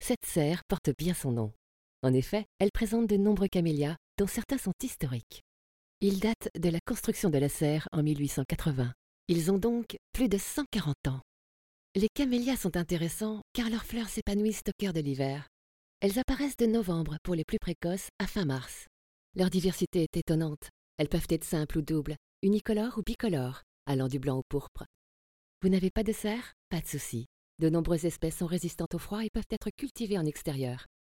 Cette serre porte bien son nom. En effet, elle présente de nombreux camélias, dont certains sont historiques. Ils datent de la construction de la serre en 1880. Ils ont donc plus de 140 ans. Les camélias sont intéressants car leurs fleurs s'épanouissent au cœur de l'hiver. Elles apparaissent de novembre pour les plus précoces à fin mars. Leur diversité est étonnante. Elles peuvent être simples ou doubles, unicolores ou bicolores, allant du blanc au pourpre. Vous n'avez pas de serre? Pas de souci. De nombreuses espèces sont résistantes au froid et peuvent être cultivées en extérieur.